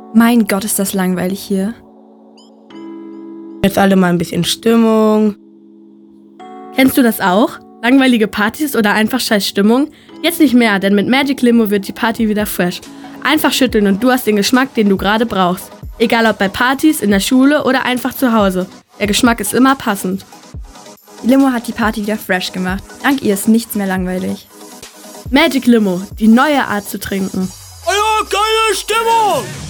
Mein Gott, ist das langweilig hier. Jetzt alle mal ein bisschen Stimmung. Kennst du das auch? Langweilige Partys oder einfach scheiß Stimmung? Jetzt nicht mehr, denn mit Magic Limo wird die Party wieder fresh. Einfach schütteln und du hast den Geschmack, den du gerade brauchst. Egal ob bei Partys, in der Schule oder einfach zu Hause. Der Geschmack ist immer passend. Die Limo hat die Party wieder fresh gemacht. Dank ihr ist nichts mehr langweilig. Magic Limo, die neue Art zu trinken. Geile Stimmung!